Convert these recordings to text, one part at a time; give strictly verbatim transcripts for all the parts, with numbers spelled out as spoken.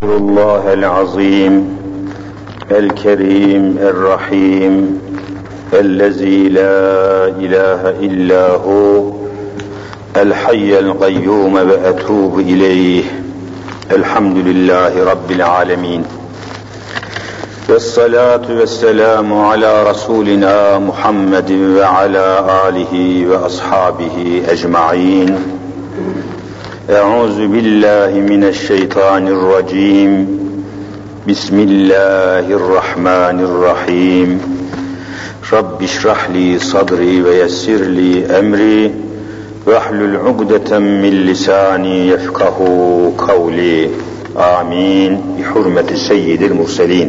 الله العظيم الكريم الرحيم الذي لا إله إلا هو الحي القيوم وأتوب إليه الحمد لله رب العالمين والصلاة والسلام على رسولنا محمد وعلى آله وأصحابه أجمعين أعوذ بالله من الشيطان الرجيم بسم الله الرحمن الرحيم رب اشرح لي صدري ويسر لي أمري واحلل عقدة من لساني يفقه قولي آمين بحرمة سيد المرسلين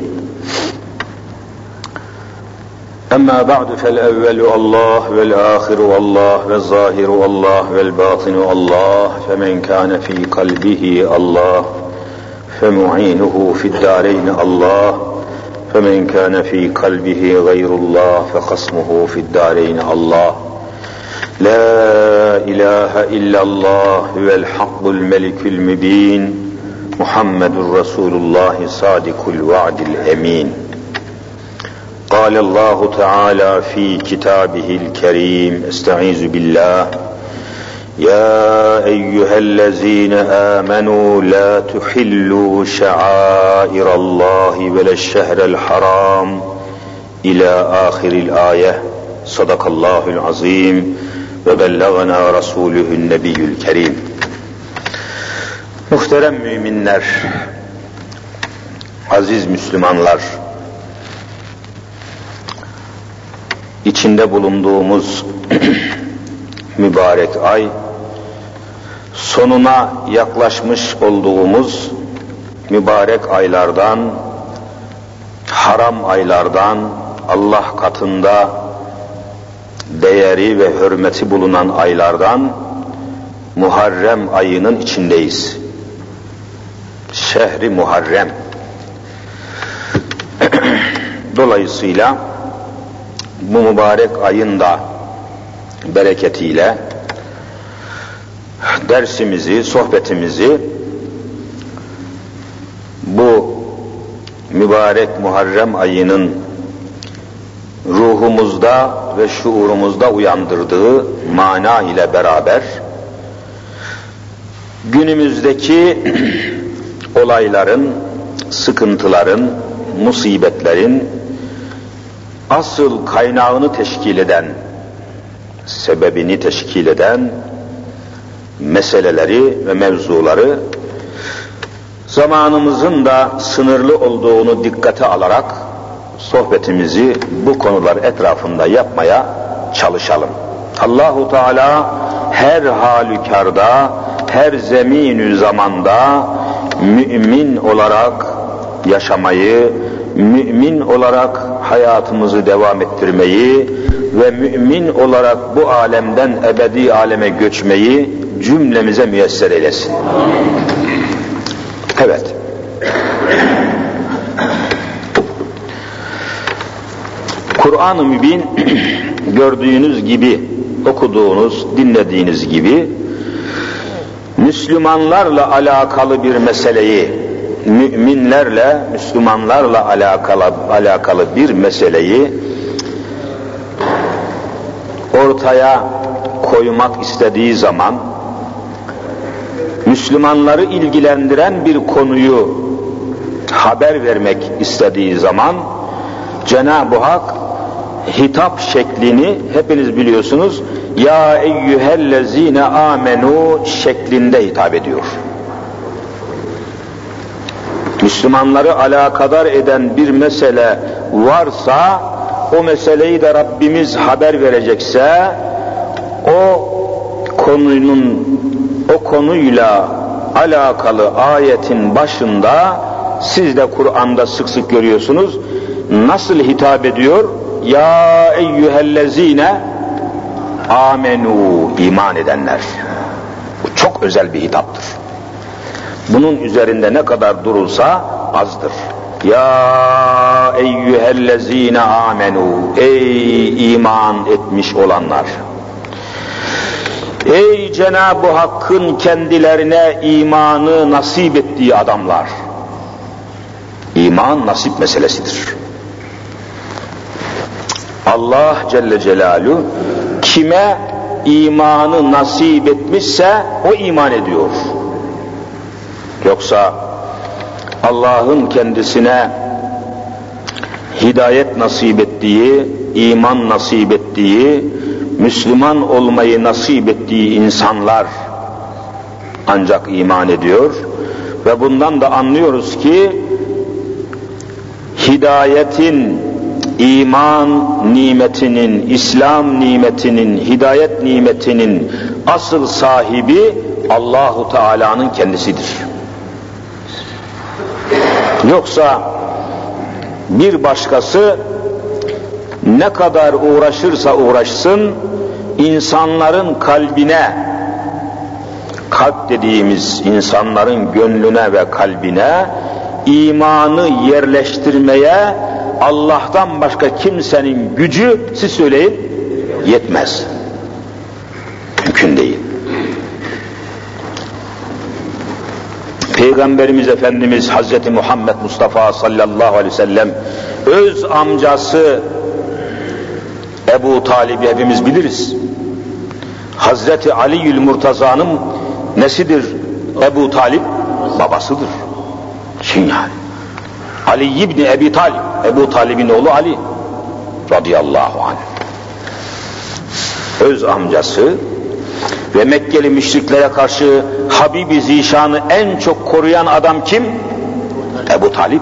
أما بعد فالأول الله والآخر الله والظاهر الله والباطن الله فمن كان في قلبه الله فمعينه في الدارين الله فمن كان في قلبه غير الله فخصمه في الدارين الله لا إله إلا الله هو الحق الملك المبين محمد رسول الله صادق الوعد الأمين قال الله تعالى في كتابه الكريم استعيذ بالله يا أيها الذين آمنوا لا تحلوا شعائر الله ولا الشهر الحرام إلى آخر الآية صدق الله العظيم وبلغنا رسوله النبي الكريم. Muhterem müminler, aziz Müslümanlar, İçinde bulunduğumuz mübarek ay, sonuna yaklaşmış olduğumuz mübarek aylardan, haram aylardan, Allah katında değeri ve hürmeti bulunan aylardan Muharrem ayının içindeyiz. Şehri Muharrem. Dolayısıyla bu mübarek ayın da bereketiyle dersimizi, sohbetimizi bu mübarek Muharrem ayının ruhumuzda ve şuurumuzda uyandırdığı mana ile beraber günümüzdeki olayların, sıkıntıların, musibetlerin asıl kaynağını teşkil eden, sebebini teşkil eden meseleleri ve mevzuları zamanımızın da sınırlı olduğunu dikkate alarak sohbetimizi bu konular etrafında yapmaya çalışalım. Allahu Teala her halükarda, her zeminü zamanda mümin olarak yaşamayı, mümin olarak hayatımızı devam ettirmeyi ve mümin olarak bu alemden ebedi aleme göçmeyi cümlemize müyesser eylesin. Evet. Kur'an-ı Mübin gördüğünüz gibi, okuduğunuz, dinlediğiniz gibi Müslümanlarla alakalı bir meseleyi, müminlerle, Müslümanlarla alakalı, alakalı bir meseleyi ortaya koymak istediği zaman, Müslümanları ilgilendiren bir konuyu haber vermek istediği zaman, Cenab-ı Hak hitap şeklini hepiniz biliyorsunuz, ya eyyühellezine amenu şeklinde hitap ediyor. Müslümanları alakadar eden bir mesele varsa, o meseleyi de Rabbimiz haber verecekse, o konunun, o konuyla alakalı ayetin başında, siz de Kur'an'da sık sık görüyorsunuz, nasıl hitap ediyor? Ya eyyühellezine amenu, iman edenler. Bu çok özel bir hitaptır. Bunun üzerinde ne kadar durulsa azdır. Ya eyyühellezine amenu, ey iman etmiş olanlar. Ey Cenab-ı Hakk'ın kendilerine imanı nasip ettiği adamlar. İman nasip meselesidir. Allah Celle Celaluhu kime imanı nasip etmişse o iman ediyor. Yoksa Allah'ın kendisine hidayet nasip ettiği, iman nasip ettiği, Müslüman olmayı nasip ettiği insanlar ancak iman ediyor ve bundan da anlıyoruz ki hidayetin, iman nimetinin, İslam nimetinin, hidayet nimetinin asıl sahibi Allahu Teala'nın kendisidir. Yoksa bir başkası ne kadar uğraşırsa uğraşsın, insanların kalbine, kalp dediğimiz insanların gönlüne ve kalbine imanı yerleştirmeye Allah'tan başka kimsenin gücü, siz söyleyin, yetmez. Mümkün değil. Peygamberimiz Efendimiz Hazreti Muhammed Mustafa sallallahu aleyhi ve sellem öz amcası Ebu Talib'i hepimiz biliriz. Hazreti Ali'ül Murtaza'nın nesidir Ebu Talib? Babasıdır. Kim yani? Ali İbni Ebi Talib, Ebu Talib'in oğlu Ali radıyallahu anh. Öz amcası ve Mekkeli müşriklere karşı Habib-i Zişan'ı en çok koruyan adam kim? Ebu Talib.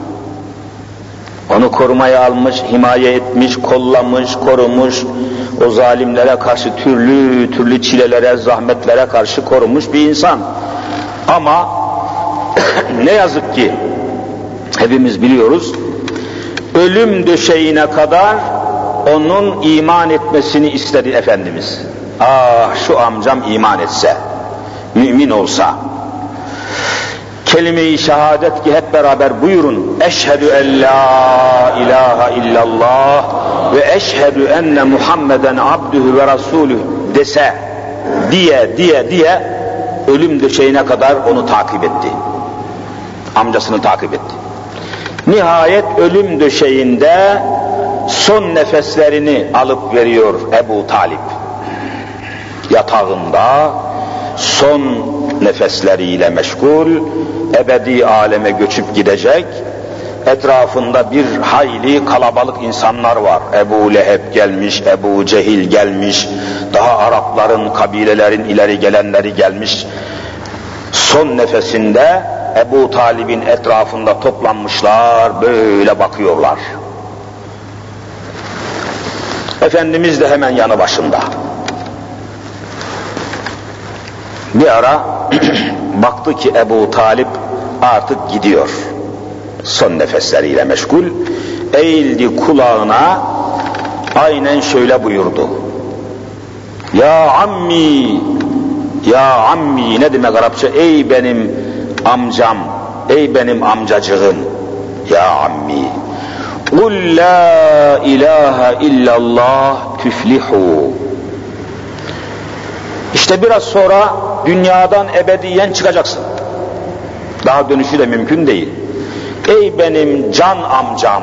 Onu korumaya almış, himaye etmiş, kollamış, korumuş, o zalimlere karşı türlü türlü çilelere, zahmetlere karşı korumuş bir insan. Ama ne yazık ki hepimiz biliyoruz, ölüm döşeğine kadar onun iman etmesini istedi Efendimiz. Ah şu amcam iman etse, mümin olsa, kelime-i şehadet ki hep beraber buyurun, eşhedü en la ilahe illallah ve eşhedü enne Muhammeden abdühü ve rasulü dese, diye diye diye ölüm döşeğine kadar onu takip etti. Amcasını takip etti. Nihayet ölüm döşeğinde son nefeslerini alıp veriyor Ebu Talib. Yatağında son nefesleriyle meşgul, ebedi aleme göçüp gidecek. Etrafında bir hayli kalabalık insanlar var. Ebu Leheb gelmiş, Ebu Cehil gelmiş, daha Arapların, kabilelerin ileri gelenleri gelmiş. Son nefesinde Ebu Talib'in etrafında toplanmışlar, böyle bakıyorlar. Efendimiz de hemen yanı başında. Bir ara baktı ki Ebu Talib artık gidiyor. Son nefesleriyle meşgul. Eğildi kulağına, aynen şöyle buyurdu. Ya ammi, ya ammi, ne demek Arapça? Ey benim amcam, ey benim amcacığım, ya ammi. Kul la ilahe illallah tüflihu. İşte biraz sonra dünyadan ebediyen çıkacaksın. Daha dönüşü de mümkün değil. Ey benim can amcam,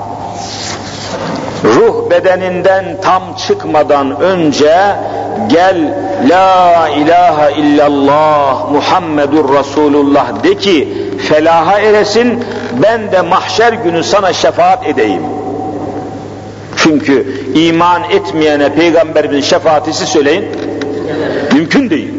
ruh bedeninden tam çıkmadan önce gel la ilahe illallah Muhammedur Resulullah de ki felaha eresin, ben de mahşer günü sana şefaat edeyim. Çünkü iman etmeyene Peygamberimizin şefaatisi söyleyin, mümkün değil.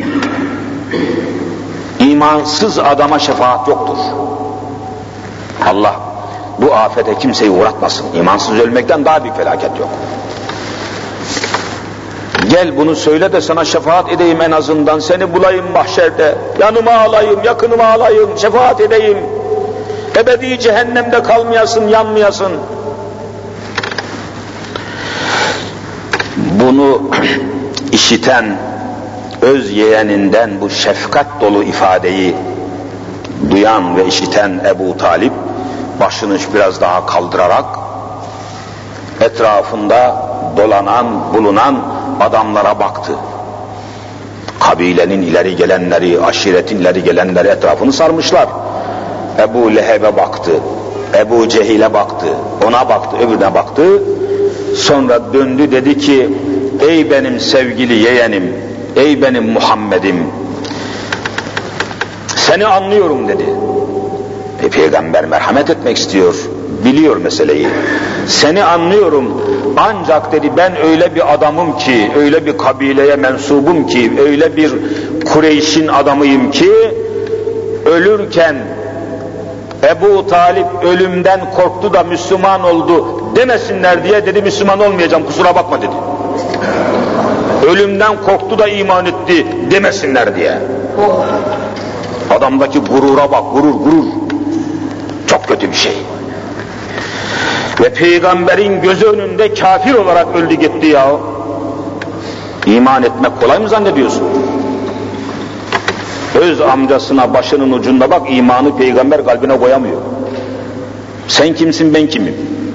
İmansız adama şefaat yoktur. Allah bu afete kimseyi uğratmasın. İmansız ölmekten daha büyük felaket yok. Gel bunu söyle de sana şefaat edeyim, en azından seni bulayım mahşerde, yanıma alayım, yakınıma alayım, şefaat edeyim, ebedi cehennemde kalmayasın, yanmayasın. Bunu işiten öz yeğeninden bu şefkat dolu ifadeyi duyan ve işiten Ebu Talib başını biraz daha kaldırarak etrafında dolanan, bulunan adamlara baktı. Kabilenin ileri gelenleri, aşiretin ileri gelenleri etrafını sarmışlar. Ebu Leheb'e baktı, Ebu Cehil'e baktı, ona baktı, öbürüne baktı. Sonra döndü, dedi ki, ey benim sevgili yeğenim, ey benim Muhammed'im, seni anlıyorum dedi. E, Peygamber merhamet etmek istiyor, biliyor meseleyi. Seni anlıyorum, ancak dedi ben öyle bir adamım ki, öyle bir kabileye mensubum ki, öyle bir Kureyş'in adamıyım ki, ölürken Ebu Talip ölümden korktu da Müslüman oldu demesinler diye dedi, Müslüman olmayacağım kusura bakma dedi. Ölümden korktu da iman etti demesinler diye. Adamdaki gurura bak, gurur gurur. Çok kötü bir şey. Ve Peygamberin gözü önünde kafir olarak öldü gitti ya. İman etmek kolay mı zannediyorsun? Öz amcasına başının ucunda bak, imanı Peygamber kalbine koyamıyor. Sen kimsin, ben kimim?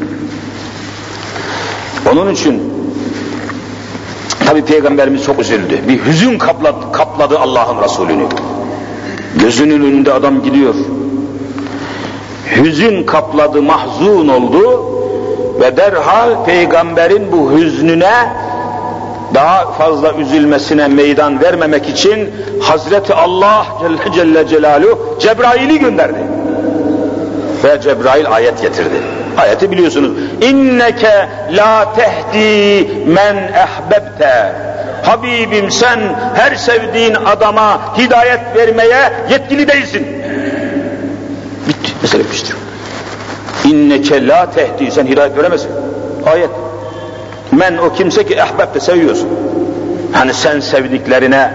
Onun için tabi Peygamberimiz çok üzüldü. Bir hüzün kapladı, kapladı Allah'ın Resulünü. Gözünün önünde adam gidiyor. Hüzün kapladı, mahzun oldu ve derhal Peygamberin bu hüznüne daha fazla üzülmesine meydan vermemek için Hazreti Allah Celle Celle Celaluhu Cebrail'i gönderdi. Ve Cebrail ayet getirdi. Ayeti biliyorsunuz. İnneke la tehdi men ehbebte. Habibim sen her sevdiğin adama hidayet vermeye yetkili değilsin. Bitti. Mesele bitmiştir. İnneke la tehdi, sen hidayet veremezsin. Ayet. Men o kimse ki ehbebte, seviyorsun. Hani sen sevdiklerine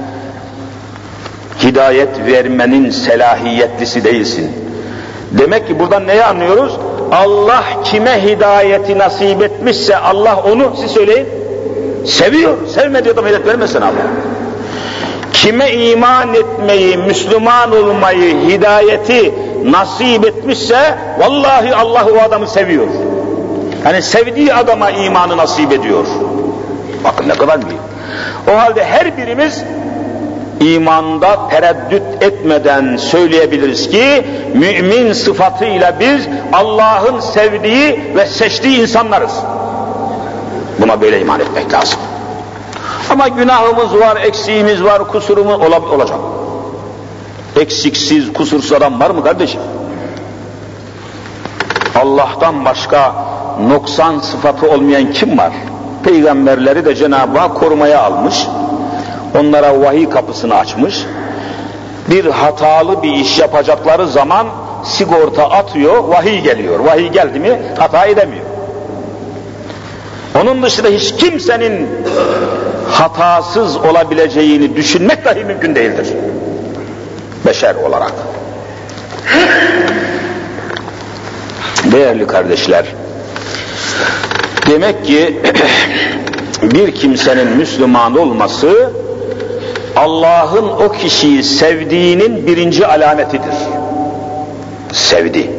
hidayet vermenin selahiyetlisi değilsin. Demek ki buradan neyi anlıyoruz? Allah kime hidayeti nasip etmişse Allah onu, siz söyleyin, seviyor. Sevmediği adam hidayet vermesin Allah. Kime iman etmeyi, Müslüman olmayı, hidayeti nasip etmişse vallahi Allah o adamı seviyor. Yani sevdiği adama imanı nasip ediyor. Bakın ne kadar büyük. O halde her birimiz imanda tereddüt etmeden söyleyebiliriz ki mümin sıfatıyla biz Allah'ın sevdiği ve seçtiği insanlarız. Buna böyle iman etmek lazım. Ama günahımız var, eksiğimiz var, kusurumuz olacak. Eksiksiz, kusursuz adam var mı kardeşim? Allah'tan başka noksan sıfatı olmayan kim var? Peygamberleri de Cenab-ı Hak korumaya almış. Onlara vahiy kapısını açmış. Bir hatalı bir iş yapacakları zaman sigorta atıyor, vahiy geliyor. Vahiy geldi mi hata edemiyor. Onun dışında hiç kimsenin hatasız olabileceğini düşünmek dahi mümkün değildir. Beşer olarak. Değerli kardeşler, demek ki bir kimsenin Müslüman olması Allah'ın o kişiyi sevdiğinin birinci alametidir. Sevdi.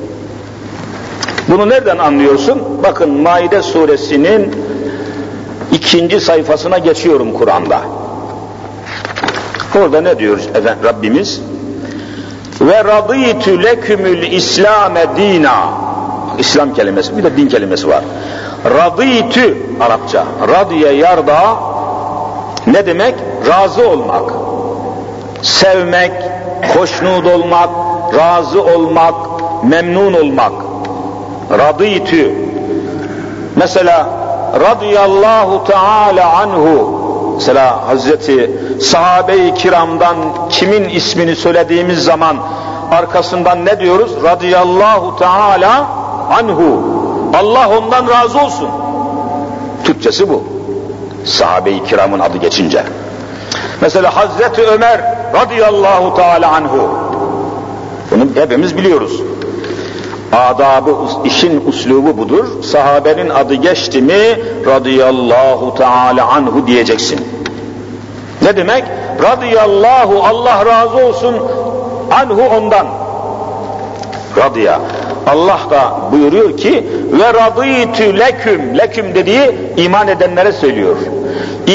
Bunu nereden anlıyorsun? Bakın Maide suresinin ikinci sayfasına geçiyorum Kur'an'da. Orada ne diyor efendim Rabbimiz? Ve radîtü lekümül İslâme dînâ. İslam kelimesi, bir de din kelimesi var. Radîtü Arapça. Radiye yarda ne demek? Razı olmak, sevmek, hoşnut olmak, razı olmak, memnun olmak. Radîtü. Mesela radıyallahu teala anhu, mesela Hazreti sahabe-i kiramdan kimin ismini söylediğimiz zaman arkasından ne diyoruz? Radıyallahu teala anhu. Allah ondan razı olsun. Türkçesi bu. Sahabe-i kiramın adı geçince. Mesela Hazreti Ömer radıyallahu teala anhu. Bunu hepimiz biliyoruz. Adabı, işin uslubu budur. Sahabenin adı geçti mi radıyallahu teala anhu diyeceksin. Ne demek? Radıyallahu, Allah razı olsun, anhu ondan. Radiya. Allah da buyuruyor ki ve radîtü leküm, leküm dediği iman edenlere söylüyor.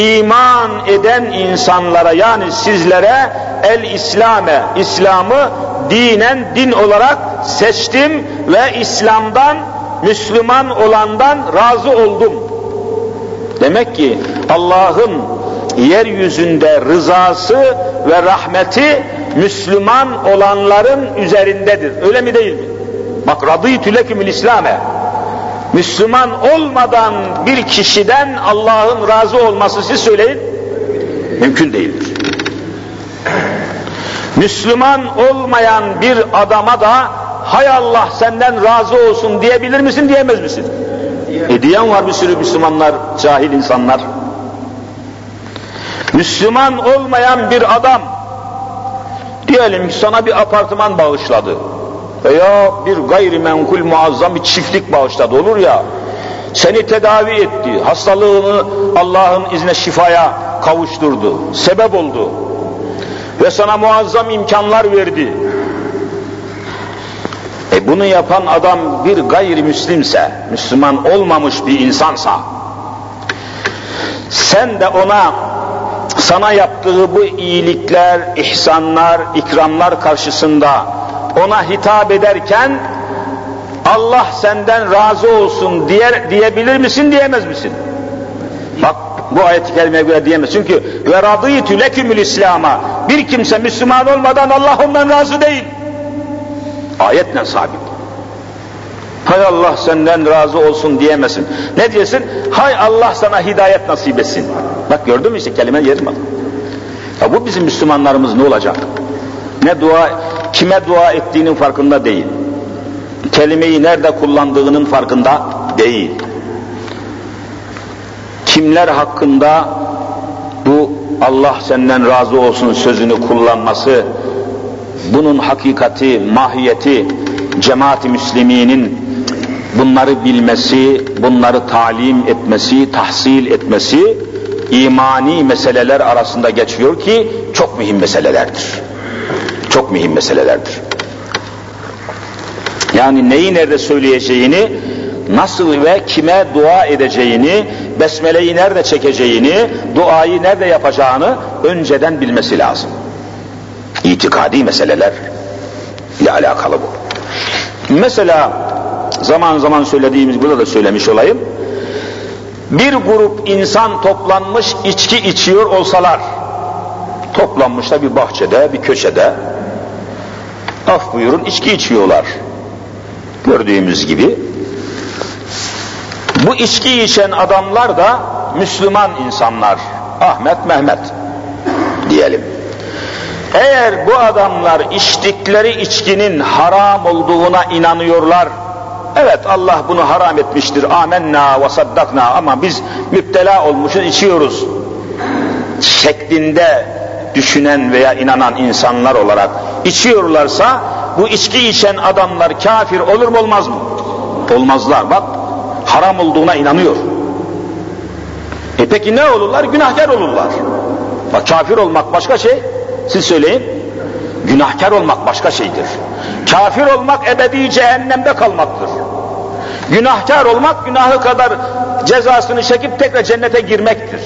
İman eden insanlara, yani sizlere el İslame, İslam'ı dinen din olarak seçtim ve İslam'dan, Müslüman olandan razı oldum. Demek ki Allah'ın yeryüzünde rızası ve rahmeti Müslüman olanların üzerindedir. Öyle mi değil mi? Bak, radîtü lekümül İslâme. Müslüman olmadan bir kişiden Allah'ın razı olması, siz söyleyin, mümkün değildir. Müslüman olmayan bir adama da hay Allah senden razı olsun diyebilir misin, diyemez misin? E diyen var bir sürü Müslümanlar, cahil insanlar. Müslüman olmayan bir adam diyelim ki sana bir apartman bağışladı veya bir gayrimenkul muazzam bir çiftlik bağışladı, olur ya, seni tedavi etti, hastalığını Allah'ın izniyle şifaya kavuşturdu, sebep oldu ve sana muazzam imkanlar verdi. E bunu yapan adam bir gayrimüslimse, Müslüman olmamış bir insansa, sen de ona, sana yaptığı bu iyilikler, ihsanlar, ikramlar karşısında ona hitap ederken Allah senden razı olsun diye, diyebilir misin, diyemez misin? Bak, bu ayet-i kerimeye göre diyemez. Çünkü ve radîtü lekümül İslam'a, bir kimse Müslüman olmadan Allah ondan razı değil. Ayetle sabit. Hay Allah senden razı olsun diyemezsin. Ne diyorsun? Hay Allah sana hidayet nasip etsin. Bak, gördün mü işte, kelime yerim. Ya bu bizim Müslümanlarımız ne olacak? Ne dua, kime dua ettiğinin farkında değil. Kelimeyi nerede kullandığının farkında değil. Kimler hakkında bu Allah senden razı olsun sözünü kullanması, bunun hakikati, mahiyeti, cemaat-i müsliminin bunları bilmesi, bunları talim etmesi, tahsil etmesi, imani meseleler arasında geçiyor ki çok mühim meselelerdir. Çok mühim meselelerdir. Yani neyi nerede söyleyeceğini, nasıl ve kime dua edeceğini, besmeleyi nerede çekeceğini, duayı nerede yapacağını önceden bilmesi lazım. İtikadi meseleler ile alakalı bu. Mesela zaman zaman söylediğimiz, burada da söylemiş olayım. Bir grup insan toplanmış içki içiyor olsalar, toplanmışlar bir bahçede, bir köşede, af buyurun, içki içiyorlar. Gördüğümüz gibi. Bu içki içen adamlar da Müslüman insanlar. Ahmet, Mehmet diyelim. Eğer bu adamlar içtikleri içkinin haram olduğuna inanıyorlar, evet Allah bunu haram etmiştir, amenna ve saddakna, ama biz müptela olmuşuz, içiyoruz şeklinde düşünen veya inanan insanlar olarak içiyorlarsa, bu içki içen adamlar kafir olur mu, olmaz mı? Olmazlar. Bak, haram olduğuna inanıyor. E peki ne olurlar? Günahkar olurlar. Bak, kafir olmak başka şey, siz söyleyin. Günahkar olmak başka şeydir. Kafir olmak ebedi cehennemde kalmaktır. Günahkar olmak, günahı kadar cezasını çekip tekrar cennete girmektir.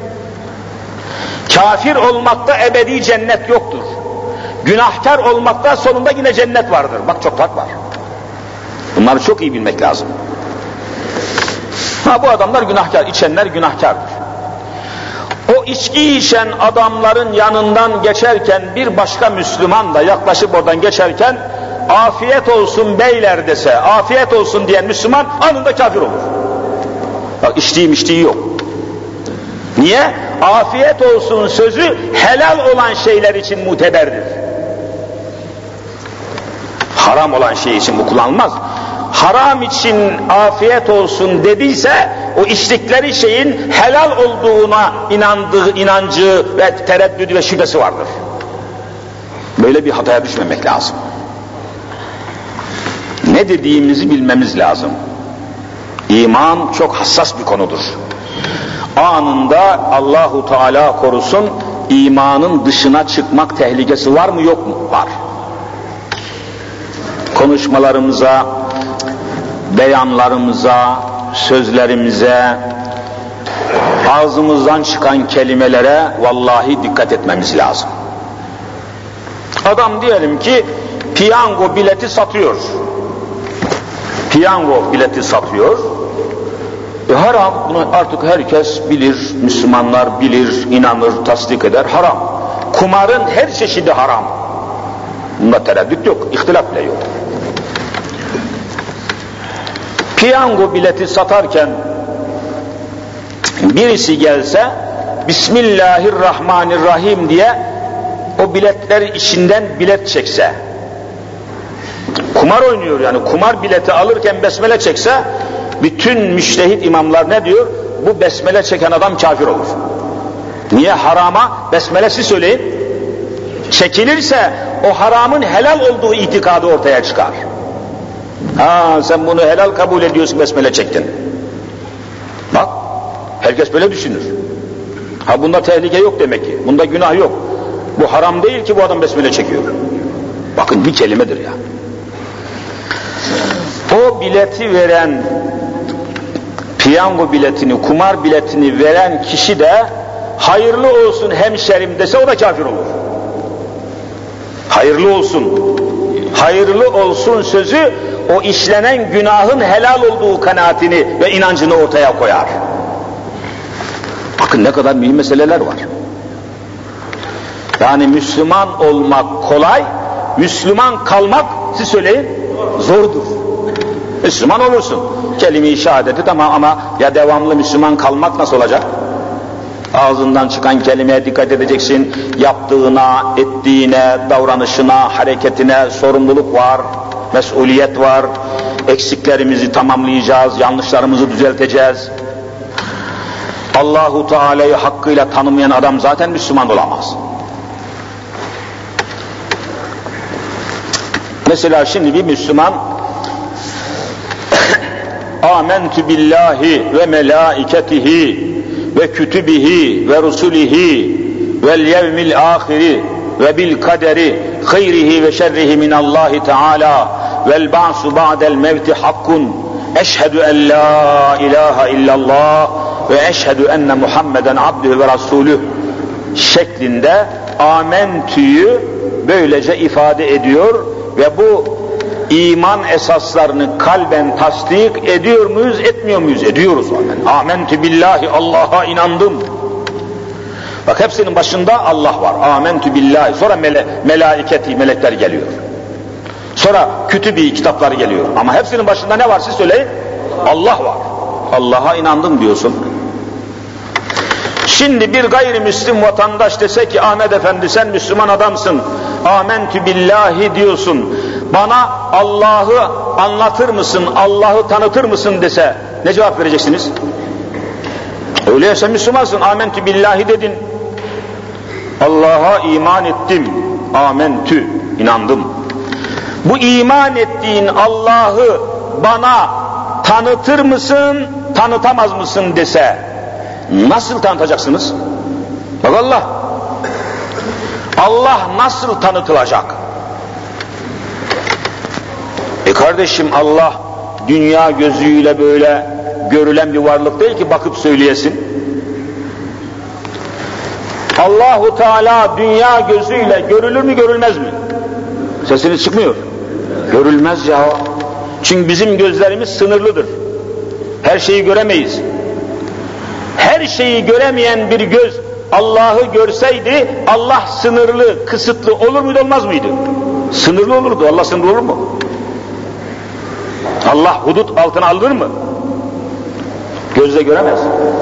Kafir olmakta ebedi cennet yoktur. Günahkar olmakta sonunda yine cennet vardır. Bak, çok fark var. Bunları çok iyi bilmek lazım. Ha, bu adamlar günahkar, içenler günahkardır. O içki içen adamların yanından geçerken bir başka Müslüman da yaklaşıp oradan geçerken afiyet olsun beyler dese, afiyet olsun diyen Müslüman anında kafir olur. Bak, içtiğim içtiği yok. Niye? Afiyet olsun sözü helal olan şeyler için muteberdir. Haram olan şey için bu kullanılmaz. Haram için afiyet olsun dediyse, o içtikleri şeyin helal olduğuna inandığı, inancı ve tereddüdü ve şüphesi vardır. Böyle bir hataya düşmemek lazım. Ne dediğimizi bilmemiz lazım. İman çok hassas bir konudur. Anında Allahu Teala korusun, imanın dışına çıkmak tehlikesi var mı, yok mu? Var. Konuşmalarımıza, beyanlarımıza, sözlerimize, ağzımızdan çıkan kelimelere vallahi dikkat etmemiz lazım. Adam diyelim ki piyango bileti satıyor. Piyango bileti satıyor. E haram, bunu artık herkes bilir, Müslümanlar bilir, inanır, tasdik eder, haram. Kumarın her çeşidi haram. Bunda tereddüt yok, ihtilaf bile yok. Piyango bileti satarken birisi gelse Bismillahirrahmanirrahim diye o biletler içinden bilet çekse, kumar oynuyor yani, kumar bileti alırken besmele çekse, bütün müştehit imamlar ne diyor? Bu besmele çeken adam kafir olur. Niye? Harama besmelesi söyleyin, çekilirse o haramın helal olduğu itikadı ortaya çıkar. Ha, sen bunu helal kabul ediyorsun, besmele çektin. Bak, herkes böyle düşünür. Ha, bunda tehlike yok demek ki, bunda günah yok. Bu haram değil ki bu adam besmele çekiyor. Bakın, bir kelimedir ya. O bileti veren, piyango biletini, kumar biletini veren kişi de hayırlı olsun hemşerim dese o da kafir olur. Hayırlı olsun. Hayırlı olsun sözü o işlenen günahın helal olduğu kanaatini ve inancını ortaya koyar. Bakın ne kadar mühim meseleler var. Yani Müslüman olmak kolay, Müslüman kalmak, siz söyleyin, zordur. Müslüman olursun. Kelime-i şehadeti tamam ama ya devamlı Müslüman kalmak nasıl olacak? Ağzından çıkan kelimeye dikkat edeceksin. Yaptığına, ettiğine, davranışına, hareketine sorumluluk var, mesuliyet var. Eksiklerimizi tamamlayacağız, yanlışlarımızı düzelteceğiz. Allahu Teala'yı hakkıyla tanımayan adam zaten Müslüman olamaz. Mesela şimdi bir Müslüman Âmentü billahi ve melâiketihi ve kütübihi ve rusulihi vel yevmil âhiri ve bil kaderi hayrihi ve şerrihi minallahi teâlâ vel ba'su ba'del mevti hakkun eşhedü en la ilahe illallah ve eşhedü enne Muhammeden abdühü ve rasulüh şeklinde amentüyü böylece ifade ediyor ve bu iman esaslarını kalben tasdik ediyor muyuz, etmiyor muyuz? Ediyoruz. Amentü billahi, Allah'a inandım. Bak, hepsinin başında Allah var. Amentü billahi. Sonra mele, melaiketi, melekler geliyor. Sonra kütübi, kitaplar geliyor. Ama hepsinin başında ne var, siz söyleyin? Allah var. Allah'a inandım diyorsun. Şimdi bir gayrimüslim vatandaş dese ki Ahmet Efendi sen Müslüman adamsın, amentü billahi diyorsun, bana Allah'ı anlatır mısın, Allah'ı tanıtır mısın dese ne cevap vereceksiniz? Öyleyse sen Müslümansın, amentü billahi dedin, Allah'a iman ettim, amentü, inandım. Bu iman ettiğin Allah'ı bana tanıtır mısın, tanıtamaz mısın dese nasıl tanıtacaksınız? Bak Allah, Allah nasıl tanıtılacak? E kardeşim, Allah dünya gözüyle böyle görülen bir varlık değil ki bakıp söyleyesin. Allahu Teala dünya gözüyle görülür mü, görülmez mi? Sesiniz çıkmıyor. Görülmez ya. Çünkü bizim gözlerimiz sınırlıdır. Her şeyi göremeyiz. Her şeyi göremeyen bir göz Allah'ı görseydi Allah sınırlı, kısıtlı olur muydu, olmaz mıydı? Sınırlı olurdu. Allah sınırlı olur mu? Allah hudut altına alır mı? Gözle göremez.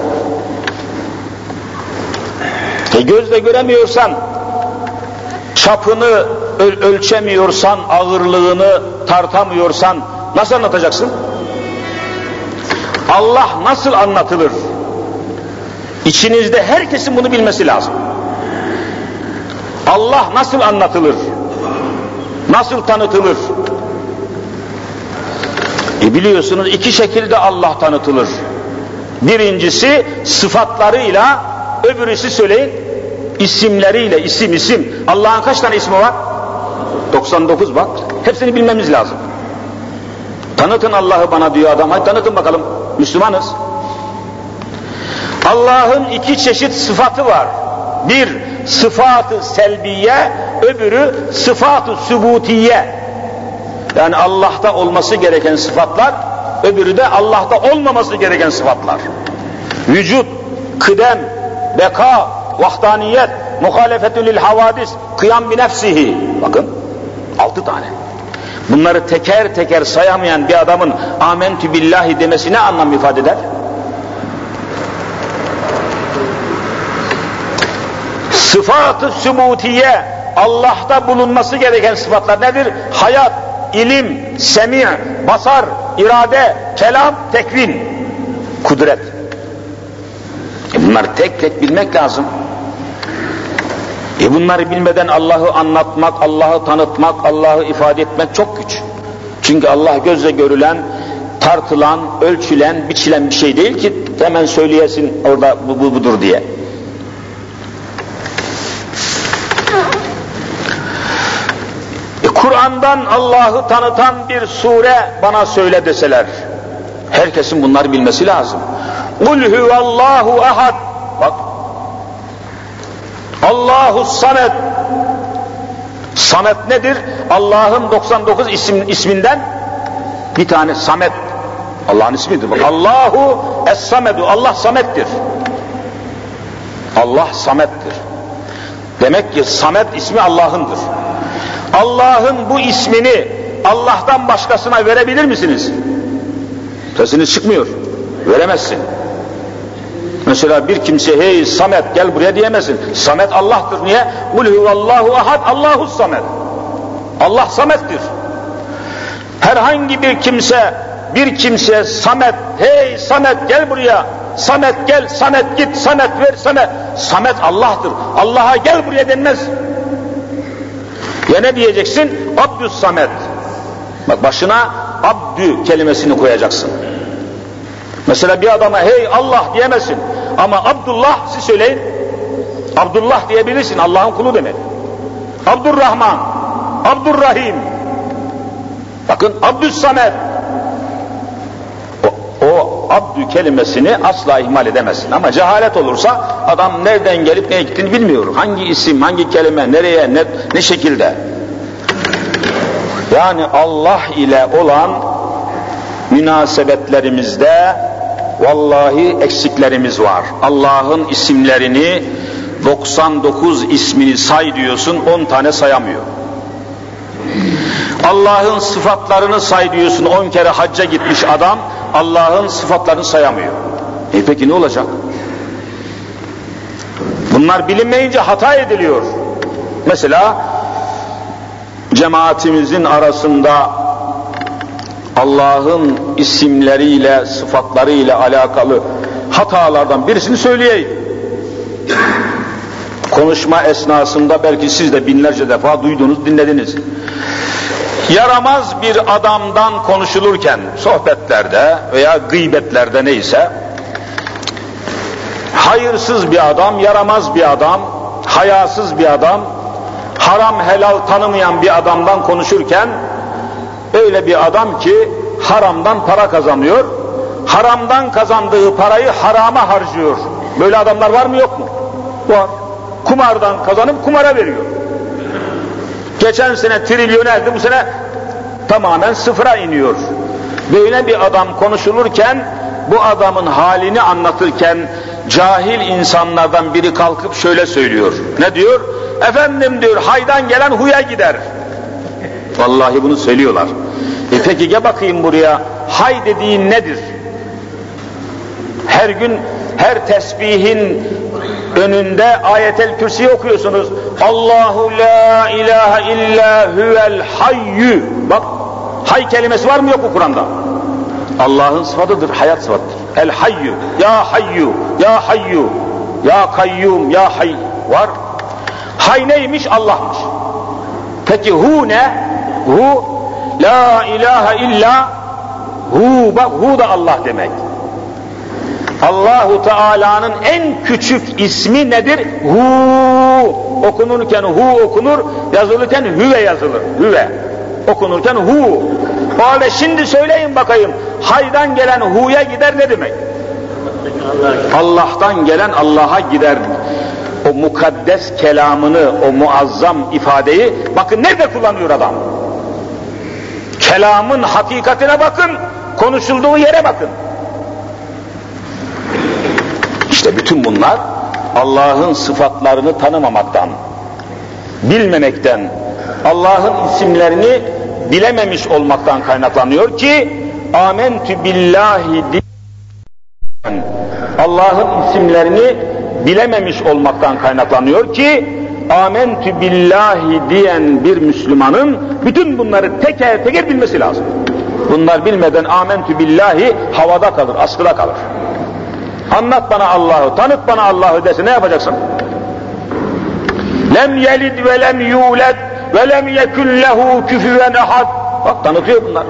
E gözle göremiyorsan, çapını öl ölçemiyorsan, ağırlığını tartamıyorsan nasıl anlatacaksın? Allah nasıl anlatılır? İçinizde herkesin bunu bilmesi lazım. Allah nasıl anlatılır? Nasıl tanıtılır? E biliyorsunuz iki şekilde Allah tanıtılır. Birincisi sıfatlarıyla, öbürüsü söyleyin isimleriyle, isim isim. Allah'ın kaç tane ismi var? doksan dokuz bak. Hepsini bilmemiz lazım. Tanıtın Allah'ı bana diyor adam. Hadi tanıtın bakalım. Müslümanız. Allah'ın iki çeşit sıfatı var. Bir, sıfat-ı selbiye, öbürü sıfat-ı sübutiye. Yani Allah'ta olması gereken sıfatlar, öbürü de Allah'ta olmaması gereken sıfatlar. Vücut, kıdem, beka, vahdaniyet, muhalefetü lil havadis, kıyam bi nefsihi. Bakın, altı tane. Bunları teker teker sayamayan bir adamın amentü billahi demesi ne anlam ifade eder? Sıfat-ı sübutiye, Allah'ta bulunması gereken sıfatlar nedir? Hayat, ilim, semi', basar, irade, kelam, tekvin, kudret. E bunları tek tek bilmek lazım. E bunları bilmeden Allah'ı anlatmak, Allah'ı tanıtmak, Allah'ı ifade etmek çok güç. Çünkü Allah gözle görülen, tartılan, ölçülen, biçilen bir şey değil ki hemen söyleyesin orada bu, bu budur diye. E Kur'an'dan Allah'ı tanıtan bir sure bana söyle deseler, herkesin bunları bilmesi lazım. Kul huvallahu ahad. Bak. Allahu samet. Samet nedir? Allah'ın doksan dokuz isim, isminden bir tane samet. Allah'ın ismidir. Bak. Allahu es-samedu. Allah samettir. Allah samettir. Demek ki samet ismi Allah'ındır. Allah'ın bu ismini Allah'tan başkasına verebilir misiniz? Sesiniz çıkmıyor. Veremezsin. Mesela bir kimse hey Samet gel buraya diyemezsin. Samet Allah'tır. Niye? Kul huvallahu ahad Allahu samet. Allah samettir. Herhangi bir kimse bir kimse Samet hey Samet gel buraya. Samet gel, Samet git, Samet ver, Samet. Samet Allah'tır. Allah'a gel buraya denmez. Ya ne diyeceksin? Abdüs Samet. Bak başına abdü kelimesini koyacaksın. Mesela bir adama hey Allah diyemezsin. Ama Abdullah siz söyleyin. Abdullah diyebilirsin. Allah'ın kulu demek. Abdurrahman, Abdurrahim. Bakın Abdüs Samet. O, o abdü kelimesini asla ihmal edemezsin. Ama cehalet olursa adam nereden gelip neye gittiğini bilmiyor. Hangi isim, hangi kelime, nereye, ne, ne şekilde. Yani Allah ile olan münasebetlerimizde vallahi eksiklerimiz var. Allah'ın isimlerini doksan dokuz ismini say diyorsun, on tane sayamıyor. Allah'ın sıfatlarını say diyorsun, on kere hacca gitmiş adam Allah'ın sıfatlarını sayamıyor. E peki ne olacak? Bunlar bilinmeyince hata ediliyor. Mesela cemaatimizin arasında Allah'ın isimleriyle, sıfatlarıyla alakalı hatalardan birisini söyleyeyim. Konuşma esnasında belki siz de binlerce defa duydunuz, dinlediniz. Yaramaz bir adamdan konuşulurken, sohbetlerde veya gıybetlerde neyse, hayırsız bir adam, yaramaz bir adam, hayasız bir adam, haram helal tanımayan bir adamdan konuşurken, öyle bir adam ki haramdan para kazanıyor, haramdan kazandığı parayı harama harcıyor. Böyle adamlar var mı yok mu? Var. Kumardan kazanıp kumara veriyor. Geçen sene trilyonerdi, bu sene tamamen sıfıra iniyor. Böyle bir adam konuşulurken, bu adamın halini anlatırken cahil insanlardan biri kalkıp şöyle söylüyor. Ne diyor? Efendim diyor, haydan gelen huya gider. Vallahi bunu söylüyorlar. E peki gel bakayım buraya, hay dediğin nedir? Her gün her tesbihin önünde ayetel kürsiyi okuyorsunuz. Allahu la ilahe illa huvel hayyü. Bak, hay kelimesi var mı yok mu Kur'an'da? Allah'ın sıfatıdır, hayat sıfatıdır. El hayyü, ya hayyu, ya hayyu, ya kayyum, ya hay. Var. Hay neymiş? Allah'mış. Peki hu ne? Hu, la ilahe illa hu. Bak, hu da Allah demek. Allahu Teala'nın en küçük ismi nedir? Hu. Okunurken hu okunur, yazılırken hüve yazılır. Hüve. Okunurken hu. O halde şimdi söyleyin bakayım, haydan gelen hu'ya gider ne demek? Allah'tan gelen Allah'a gider. O o mukaddes kelamını, o muazzam ifadeyi bakın nerede kullanıyor adam. Kelamın hakikatine bakın, konuşulduğu yere bakın. İşte bütün bunlar Allah'ın sıfatlarını tanımamaktan, bilmemekten, Allah'ın isimlerini bilememiş olmaktan kaynaklanıyor ki Âmentü billahi diyen, Allah'ın isimlerini bilememiş olmaktan kaynaklanıyor ki Âmentü billahi diyen bir Müslümanın bütün bunları teker teker bilmesi lazım. Bunlar bilmeden Âmentü billahi havada kalır, askıda kalır. Anlat bana Allah'ı, tanıt bana Allah'ı dese ne yapacaksın? Lem yelid ve lem yulad ve lem yekun lehu küfüven ahad. Bak tanıtıyor bunlar.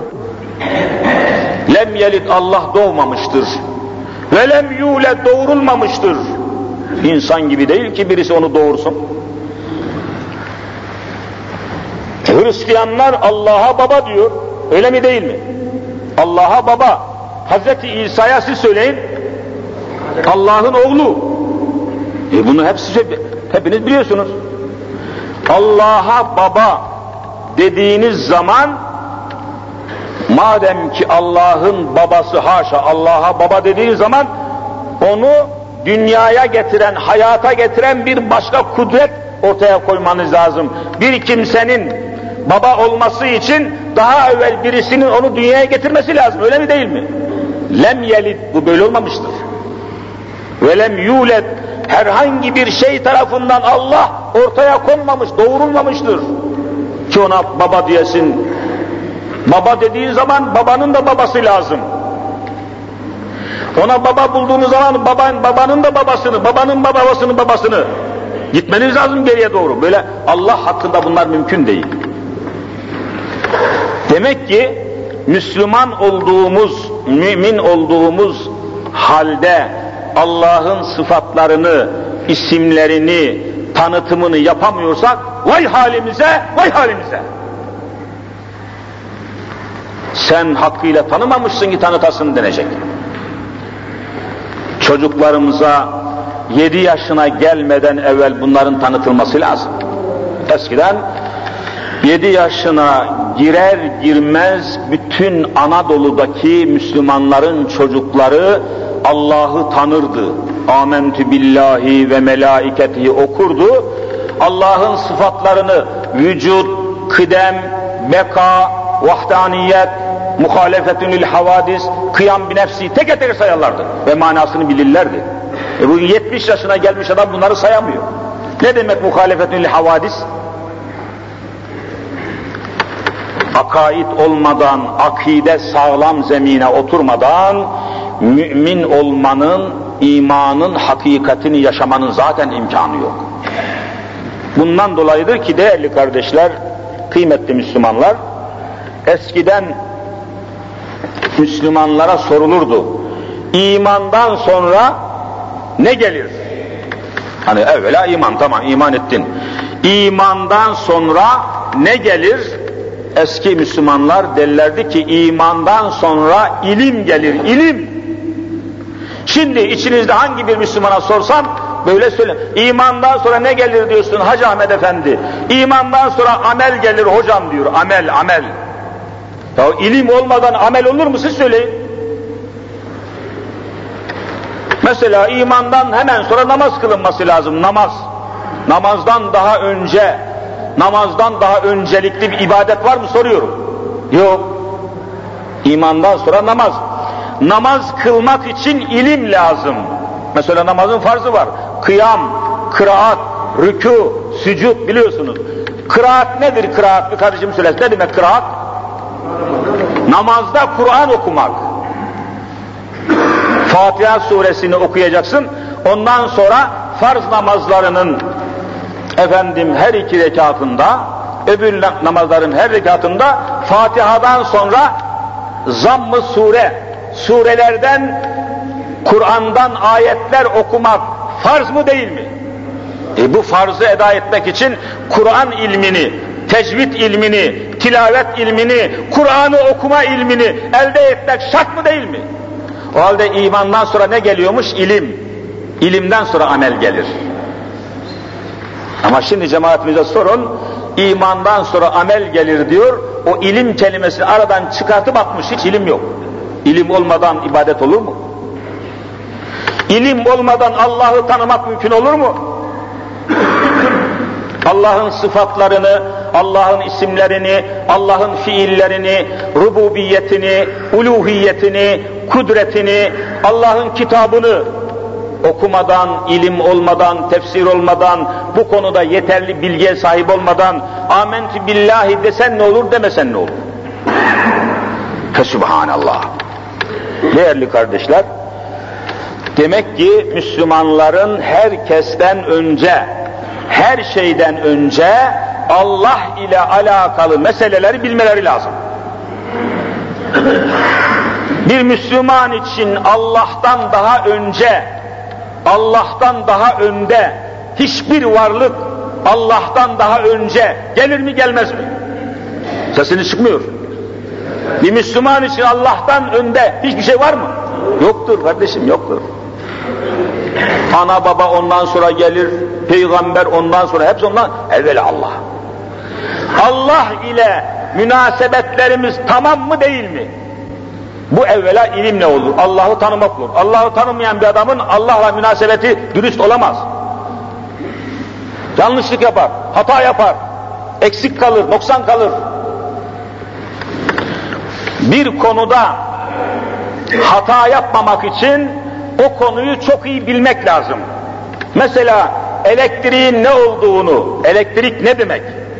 Lem yelid, Allah doğmamıştır. Ve lem yulad, doğurulmamıştır. İnsan gibi değil ki birisi onu doğursun. Hristiyanlar Allah'a baba diyor. Öyle mi değil mi? Allah'a baba. Hazreti İsa'ya siz söyleyin. Allah'ın oğlu. E bunu hepsi, hepiniz biliyorsunuz. Allah'a baba dediğiniz zaman madem ki Allah'ın babası, haşa, Allah'a baba dediğiniz zaman onu dünyaya getiren, hayata getiren bir başka kudret ortaya koymanız lazım. Bir kimsenin baba olması için daha evvel birisinin onu dünyaya getirmesi lazım. Öyle mi değil mi? Lem yelid, bu böyle olmamıştır. Ve lem yulad, herhangi bir şey tarafından Allah ortaya konmamış, doğurulmamıştır ki ona baba diyesin. Baba dediği zaman babanın da babası lazım. Ona baba bulduğunuz zaman baban, babanın da babasını, babanın babasının babasını gitmeniz lazım geriye doğru. Böyle Allah hakkında bunlar mümkün değil. Demek ki Müslüman olduğumuz, mümin olduğumuz halde Allah'ın sıfatlarını, isimlerini, tanıtımını yapamıyorsak vay halimize, vay halimize. Sen hakkıyla tanımamışsın ki tanıtasın denecek. Çocuklarımıza yedi yaşına gelmeden evvel bunların tanıtılması lazım. Eskiden yedi yaşına girer girmez bütün Anadolu'daki Müslümanların çocukları Allah'ı tanırdı. Âmentü billahi ve melaiketihi okurdu. Allah'ın sıfatlarını vücut, kıdem, beka, vahdaniyet, muhalefetünül havadis, kıyam bi nefsi tek tek sayarlardı ve manasını bilirlerdi. E bugün yetmiş yaşına gelmiş adam bunları sayamıyor. Ne demek muhalefetünül havadis? Akaid olmadan, akide sağlam zemine oturmadan mümin olmanın, imanın hakikatini yaşamanın zaten imkanı yok. Bundan dolayıdır ki değerli kardeşler, kıymetli Müslümanlar, eskiden Müslümanlara sorulurdu. İmandan sonra ne gelir? Hani evvela iman, tamam iman ettin. İmandan sonra ne gelir? Eski Müslümanlar derlerdi ki imandan sonra ilim gelir, ilim. Şimdi içinizde hangi bir Müslümana sorsam böyle söyle. İmandan sonra ne gelir diyorsun Hacı Ahmet Efendi? İmandan sonra amel gelir hocam diyor. Amel, amel. Ya ilim olmadan amel olur mu siz söyleyin. Mesela imandan hemen sonra namaz kılınması lazım. Namaz. Namazdan daha önce, namazdan daha öncelikli bir ibadet var mı soruyorum. Yok. İmandan sonra namaz. Namaz kılmak için ilim lazım. Mesela namazın farzı var. Kıyam, kıraat, rükû, sücud biliyorsunuz. Kıraat nedir kıraat? Bir kardeşim söylesin. Ne demek kıraat? Namazda Kur'an okumak. Fatiha suresini okuyacaksın. Ondan sonra farz namazlarının efendim her iki rekatında, öbür namazların her rekatında Fatiha'dan sonra zamm-ı sure, surelerden, Kur'an'dan ayetler okumak farz mı değil mi? E bu farzı eda etmek için Kur'an ilmini, tecvid ilmini, tilavet ilmini, Kur'an'ı okuma ilmini elde etmek şart mı değil mi? O halde imandan sonra ne geliyormuş? İlim. İlimden sonra amel gelir. Ama şimdi cemaatimize sorun, imandan sonra amel gelir diyor, o ilim kelimesini aradan çıkartıp atmış, hiç ilim yok. İlim olmadan ibadet olur mu? İlim olmadan Allah'ı tanımak mümkün olur mu? Allah'ın sıfatlarını, Allah'ın isimlerini, Allah'ın fiillerini, rububiyetini, uluhiyetini, kudretini, Allah'ın kitabını okumadan, ilim olmadan, tefsir olmadan, bu konuda yeterli bilgiye sahip olmadan amentü billahi desen ne olur, demesen ne olur? Fesubhanallah. Değerli kardeşler, demek ki Müslümanların herkesten önce, her şeyden önce Allah ile alakalı meseleleri bilmeleri lazım. Bir Müslüman için Allah'tan daha önce, Allah'tan daha önde hiçbir varlık Allah'tan daha önce gelir mi gelmez mi? Sesini çıkmıyor. Bir Müslüman için Allah'tan önde hiçbir şey var mı? Yoktur kardeşim, yoktur. Ana baba ondan sonra gelir, peygamber ondan sonra, hepsi ondan evvel Allah. Allah ile münasebetlerimiz tamam mı değil mi? Bu evvela ilimle olur, Allah'ı tanımak olur. Allah'ı tanımayan bir adamın Allah'la münasebeti dürüst olamaz. Yanlışlık yapar, hata yapar, eksik kalır, noksan kalır. Bir konuda hata yapmamak için o konuyu çok iyi bilmek lazım. Mesela elektriğin ne olduğunu, elektrik ne demek?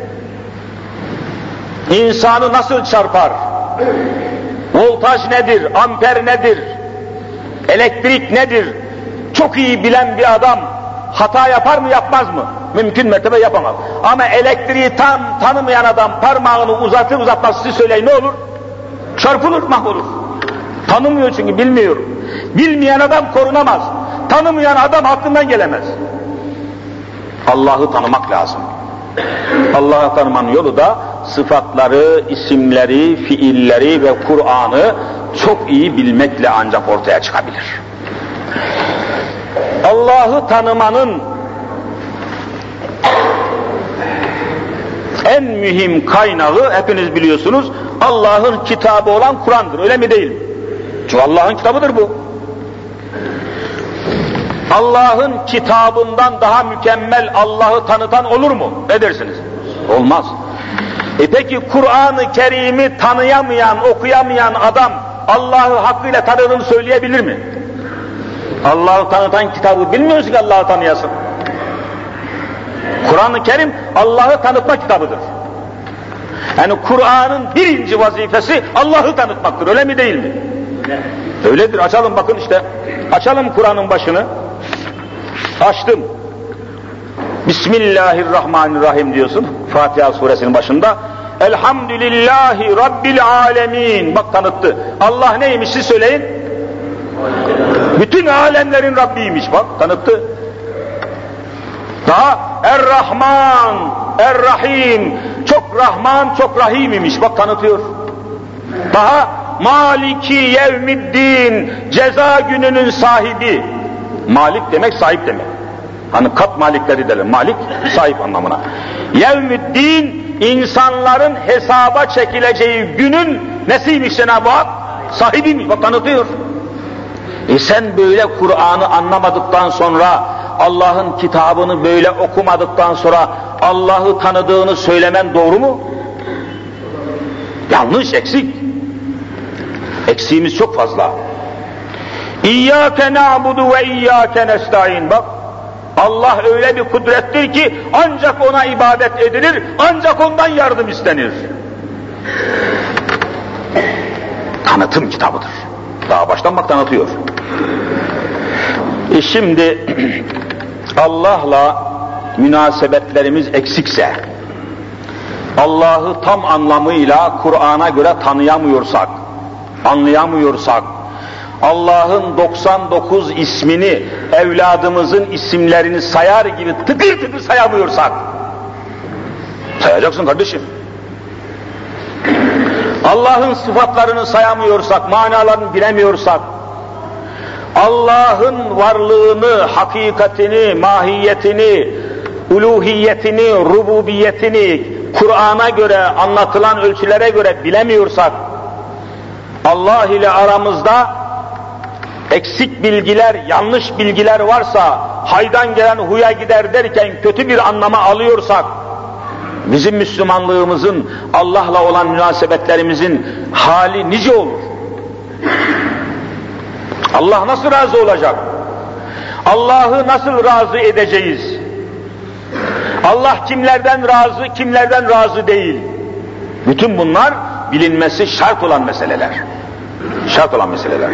İnsanı nasıl çarpar? Voltaj nedir? Amper nedir? Elektrik nedir? Çok iyi bilen bir adam hata yapar mı, yapmaz mı? Mümkün mertebe yapamaz. Ama elektriği tam tanımayan adam parmağını uzatır uzatmaz, siz söyleyin ne olur? Çarpılır, mahvolur. Tanımıyor çünkü, bilmiyor. Bilmeyen adam korunamaz. Tanımayan adam aklından gelemez. Allah'ı tanımak lazım. Allah'ı tanımanın yolu da sıfatları, isimleri, fiilleri ve Kur'an'ı çok iyi bilmekle ancak ortaya çıkabilir. Allah'ı tanımanın en mühim kaynağı hepiniz biliyorsunuz, Allah'ın kitabı olan Kur'an'dır, öyle mi değil mi? Çünkü Allah'ın kitabıdır bu. Allah'ın kitabından daha mükemmel Allah'ı tanıtan olur mu? Ne dersiniz? Olmaz. E peki Kur'an-ı Kerim'i tanıyamayan, okuyamayan adam Allah'ı hakkıyla tanıdığını söyleyebilir mi? Allah'ı tanıtan kitabı bilmiyorsun ki Allah'ı tanıyasın. Kur'an-ı Kerim Allah'ı tanıtma kitabıdır. Yani Kur'an'ın birinci vazifesi Allah'ı tanıtmaktır, öyle mi değil mi? Öyledir. Açalım bakın işte. Açalım Kur'an'ın başını. Açtım. Bismillahirrahmanirrahim diyorsun Fatiha suresinin başında. Elhamdülillahi Rabbil alemin. Bak tanıttı. Allah neymiş siz söyleyin. Bütün alemlerin Rabbiymiş, bak tanıttı. Daha Er-Rahman, Er-Rahim, çok Rahman, çok Rahim imiş, bak tanıtıyor. Daha Maliki Yevmiddin, ceza gününün sahibi. Malik demek sahip demek. Hani kat malikleri derler, malik sahip anlamına. Yevmiddin, insanların hesaba çekileceği günün nesiymiş Cenab-ı Hak? Sahibiymiş, bak tanıtıyor. E sen böyle Kur'an'ı anlamadıktan sonra, Allah'ın kitabını böyle okumadıktan sonra Allah'ı tanıdığını söylemen doğru mu? Yanlış, eksik. Eksiğimiz çok fazla. İyyâke na'budu ve iyyâke nestaîn. Bak, Allah öyle bir kudrettir ki ancak ona ibadet edilir, ancak ondan yardım istenir. Tanıtım kitabıdır. Daha baştan bak tanıtıyor. E şimdi Allah'la münasebetlerimiz eksikse, Allah'ı tam anlamıyla Kur'an'a göre tanıyamıyorsak, anlayamıyorsak, Allah'ın doksan dokuz ismini evladımızın isimlerini sayar gibi tıkır tıkır sayamıyorsak, sayacaksın kardeşim. Allah'ın sıfatlarını sayamıyorsak, manalarını bilemiyorsak, Allah'ın varlığını, hakikatini, mahiyetini, uluhiyetini, rububiyetini Kur'an'a göre, anlatılan ölçülere göre bilemiyorsak, Allah ile aramızda eksik bilgiler, yanlış bilgiler varsa, haydan gelen huya gider derken kötü bir anlama alıyorsak, bizim Müslümanlığımızın, Allah'la olan münasebetlerimizin hali nice olur? Allah nasıl razı olacak? Allah'ı nasıl razı edeceğiz? Allah kimlerden razı, kimlerden razı değil? Bütün bunlar bilinmesi şart olan meseleler. Şart olan meseleler.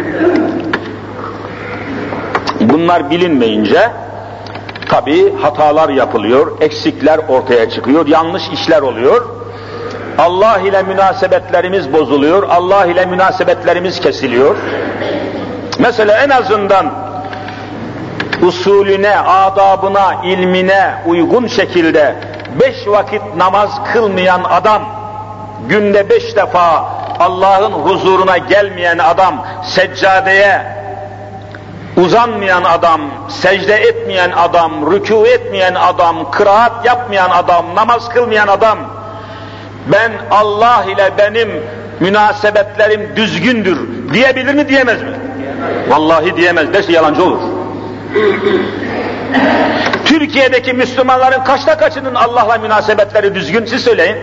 Bunlar bilinmeyince tabii hatalar yapılıyor, eksikler ortaya çıkıyor, yanlış işler oluyor. Allah ile münasebetlerimiz bozuluyor, Allah ile münasebetlerimiz kesiliyor. Mesela en azından usulüne, adabına, ilmine uygun şekilde beş vakit namaz kılmayan adam, günde beş defa Allah'ın huzuruna gelmeyen adam, seccadeye uzanmayan adam, secde etmeyen adam, rükû etmeyen adam, kıraat yapmayan adam, namaz kılmayan adam, ben Allah ile benim münasebetlerim düzgündür diyebilir mi, diyemez mi? Vallahi diyemez, derse yalancı olur. Türkiye'deki Müslümanların kaçta kaçının Allah'la münasebetleri düzgün, siz söyleyin.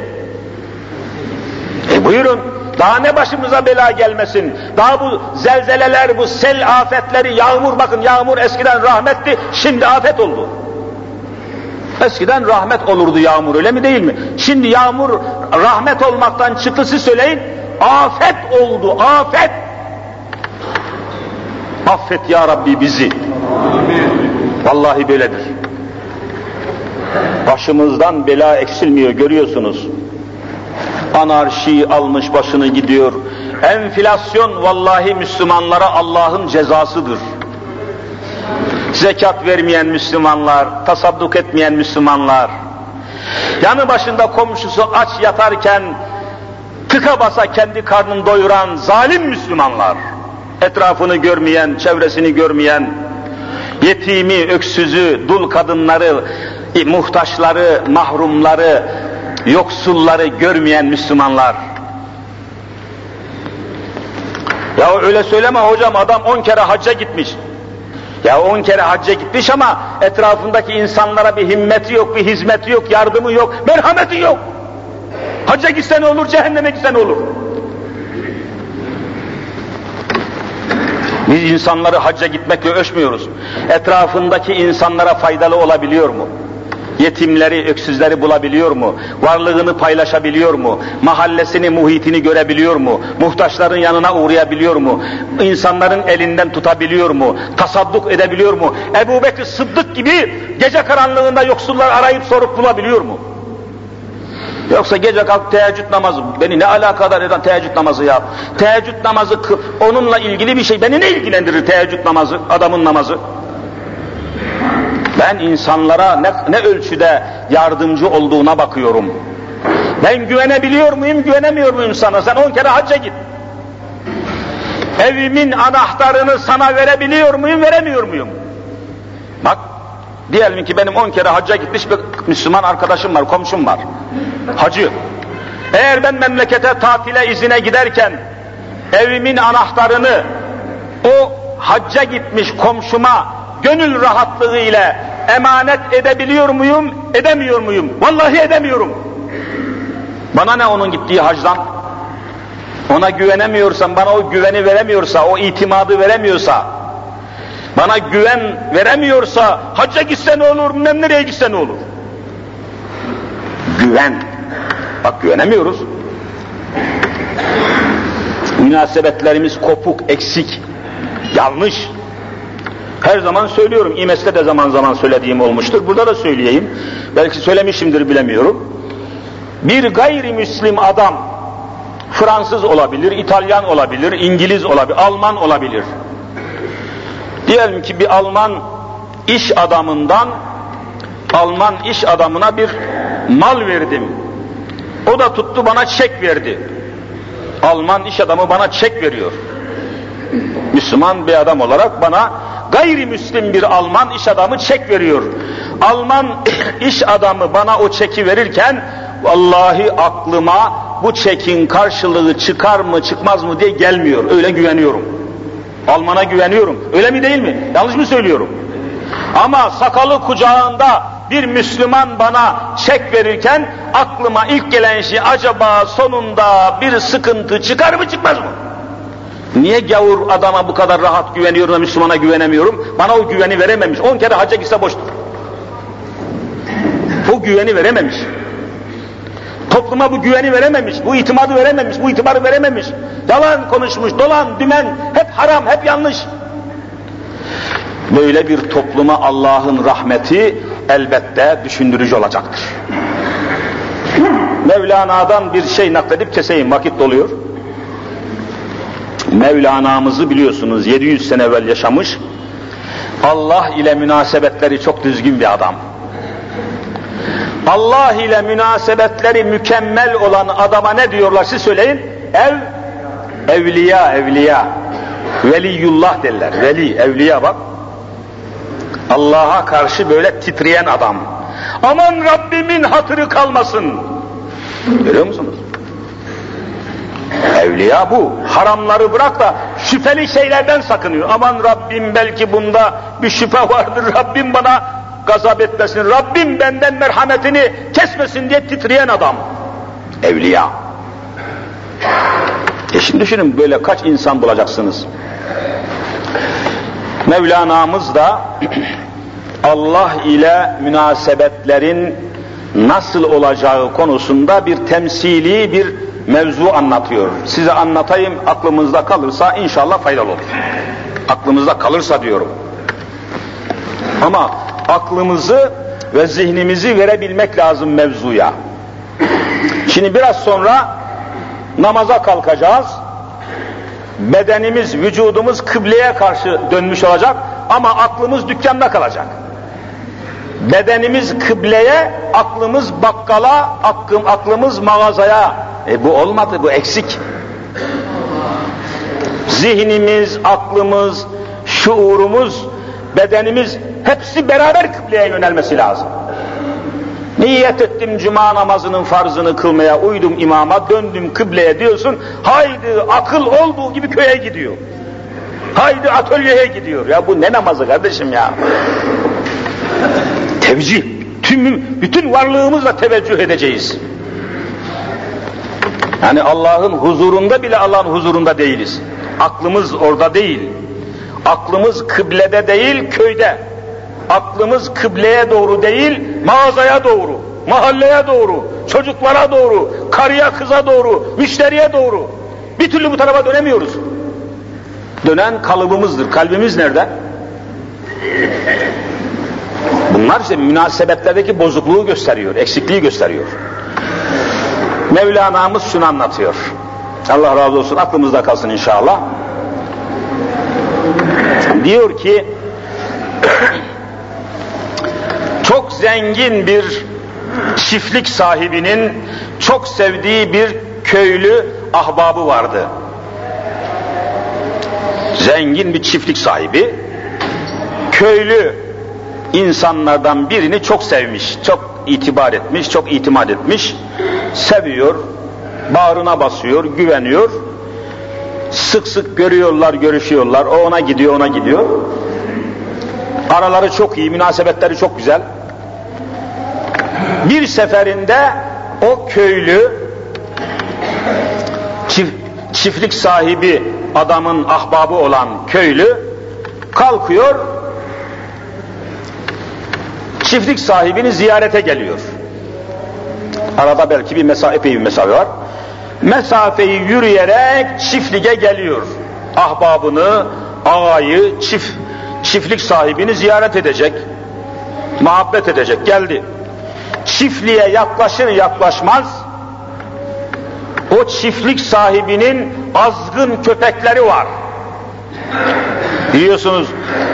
E buyurun, daha ne başımıza bela gelmesin, daha bu zelzeleler, bu sel afetleri, yağmur, bakın yağmur eskiden rahmetti, şimdi afet oldu. Eskiden rahmet olurdu yağmur, öyle mi değil mi? Şimdi yağmur rahmet olmaktan çıktı, siz söyleyin, afet oldu, afet. Affet ya Rabbi bizi. Vallahi böyledir. Başımızdan bela eksilmiyor, görüyorsunuz. Anarşi almış başını gidiyor. Enflasyon vallahi Müslümanlara Allah'ın cezasıdır. Zekat vermeyen Müslümanlar, tasadduk etmeyen Müslümanlar, yanı başında komşusu aç yatarken tıka basa kendi karnını doyuran zalim Müslümanlar, etrafını görmeyen, çevresini görmeyen, yetimi, öksüzü, dul kadınları, muhtaçları, mahrumları, yoksulları görmeyen Müslümanlar. Ya öyle söyleme hocam, adam on kere hacca gitmiş. Ya on kere hacca gitmiş ama etrafındaki insanlara bir himmeti yok, bir hizmeti yok, yardımı yok, merhameti yok. Hacca gitse ne olur, cehenneme gitse ne olur? Biz insanları hacca gitmekle ölçmüyoruz. Etrafındaki insanlara faydalı olabiliyor mu? Yetimleri, öksüzleri bulabiliyor mu? Varlığını paylaşabiliyor mu? Mahallesini, muhitini görebiliyor mu? Muhtaçların yanına uğrayabiliyor mu? İnsanların elinden tutabiliyor mu? Tasadduk edebiliyor mu? Ebu Bekir Sıddık gibi gece karanlığında yoksullar arayıp sorup bulabiliyor mu? Yoksa gece kalk teheccüd namazı, beni ne alakadar eden teheccüd namazı ya? Teheccüd namazı onunla ilgili bir şey, beni ne ilgilendirir teheccüd namazı, adamın namazı? Ben insanlara ne, ne ölçüde yardımcı olduğuna bakıyorum. Ben güvenebiliyor muyum, güvenemiyor muyum sana? Sen on kere hacca git. Evimin anahtarını sana verebiliyor muyum, veremiyor muyum? Bak, diyelim ki benim on kere hacca gitmiş bir Müslüman arkadaşım var, komşum var. Hacı. Eğer ben memlekete, tatile, izine giderken evimin anahtarını o hacca gitmiş komşuma gönül rahatlığı ile emanet edebiliyor muyum, edemiyor muyum? Vallahi edemiyorum. Bana ne onun gittiği hacdan? Ona güvenemiyorsam, bana o güveni veremiyorsa, o itimadı veremiyorsa, bana güven veremiyorsa, hacca gitse ne olur, bilmem nereye gitse ne olur? Güven. Bak güvenemiyoruz. Münasebetlerimiz kopuk, eksik, yanlış. Her zaman söylüyorum, İmes'te de zaman zaman söylediğim olmuştur, burada da söyleyeyim. Belki söylemişimdir, bilemiyorum. Bir gayrimüslim adam, Fransız olabilir, İtalyan olabilir, İngiliz olabilir, Alman olabilir. Diyelim ki bir Alman iş adamından, Alman iş adamına bir mal verdim. O da tuttu bana çek verdi. Alman iş adamı bana çek veriyor. Müslüman bir adam olarak bana gayrimüslim bir Alman iş adamı çek veriyor. Alman iş adamı bana o çeki verirken vallahi aklıma bu çekin karşılığı çıkar mı çıkmaz mı diye gelmiyor. Öyle güveniyorum. Alman'a güveniyorum. Öyle mi değil mi? Yanlış mı söylüyorum? Ama sakalı kucağında bir Müslüman bana çek verirken aklıma ilk gelen şey acaba sonunda bir sıkıntı çıkar mı çıkmaz mı? Niye gavur adama bu kadar rahat güveniyorum da Müslümana güvenemiyorum? Bana o güveni verememiş. On kere hacca gitse boştur. O güveni verememiş. Topluma bu güveni verememiş, bu itimadı verememiş, bu itibarı verememiş. Yalan konuşmuş, dolan, dümen, hep haram, hep yanlış. Böyle bir topluma Allah'ın rahmeti elbette düşündürücü olacaktır. Mevlana'dan bir şey nakledip keseyim, vakit doluyor. Mevlana'mızı biliyorsunuz, yedi yüz sene evvel yaşamış, Allah ile münasebetleri çok düzgün bir adam. Allah ile münasebetleri mükemmel olan adama ne diyorlar siz söyleyin? Ev, evliya, evliya. Veliyullah derler, veli, evliya bak. Allah'a karşı böyle titreyen adam. Aman Rabbimin hatırı kalmasın. Görüyor musunuz? Evliya bu. Haramları bırak da şüpheli şeylerden sakınıyor. Aman Rabbim belki bunda bir şüphe vardır. Rabbim bana gazap etmesin. Rabbim benden merhametini kesmesin diye titreyen adam. Evliya. E şimdi düşünün böyle kaç insan bulacaksınız. Mevlana'mız da Allah ile münasebetlerin nasıl olacağı konusunda bir temsili bir mevzu anlatıyor. Size anlatayım, aklımızda kalırsa inşallah faydalı olur. Aklımızda kalırsa diyorum. Ama aklımızı ve zihnimizi verebilmek lazım mevzuya. Şimdi biraz sonra namaza kalkacağız. Bedenimiz, vücudumuz kıbleye karşı dönmüş olacak ama aklımız dükkanda kalacak. Bedenimiz kıbleye, aklımız bakkala, aklım, aklımız mağazaya. E bu olmadı, bu eksik. Zihnimiz, aklımız, şuurumuz, bedenimiz hepsi beraber kıbleye yönelmesi lazım. Niyet ettim cuma namazının farzını kılmaya, uydum imama, döndüm kıbleye diyorsun, haydi akıl olduğu gibi köye gidiyor. Haydi atölyeye gidiyor. Ya bu ne namazı kardeşim ya? Tevcih, tüm, bütün varlığımızla teveccüh edeceğiz. Yani Allah'ın huzurunda bile Allah'ın huzurunda değiliz. Aklımız orada değil. Aklımız kıblede değil, köyde. Aklımız kıbleye doğru değil, mağazaya doğru, mahalleye doğru, çocuklara doğru, karıya kıza doğru, müşteriye doğru. Bir türlü bu tarafa dönemiyoruz. Dönen kalıbımızdır. Kalbimiz nerede? Bunlar işte münasebetlerdeki bozukluğu gösteriyor, eksikliği gösteriyor. Mevlana'mız şunu anlatıyor. Allah razı olsun, aklımızda kalsın inşallah. Diyor ki, çok zengin bir çiftlik sahibinin çok sevdiği bir köylü ahbabı vardı. Zengin bir çiftlik sahibi, köylü insanlardan birini çok sevmiş, çok itibar etmiş, çok itimat etmiş, seviyor, bağrına basıyor, güveniyor, sık sık görüyorlar, görüşüyorlar, o ona gidiyor, ona gidiyor. Araları çok iyi, münasebetleri çok güzel. Bir seferinde o köylü, çift, çiftlik sahibi adamın ahbabı olan köylü kalkıyor, çiftlik sahibini ziyarete geliyor. Arada belki bir mesafe, epey bir mesafe var. Mesafeyi yürüyerek çiftliğe geliyor. Ahbabını, ağayı, çift, çiftlik sahibini ziyaret edecek, muhabbet edecek, geldi. Çiftliğe yaklaşır yaklaşmaz, o çiftlik sahibinin azgın köpekleri var. Biliyorsunuz,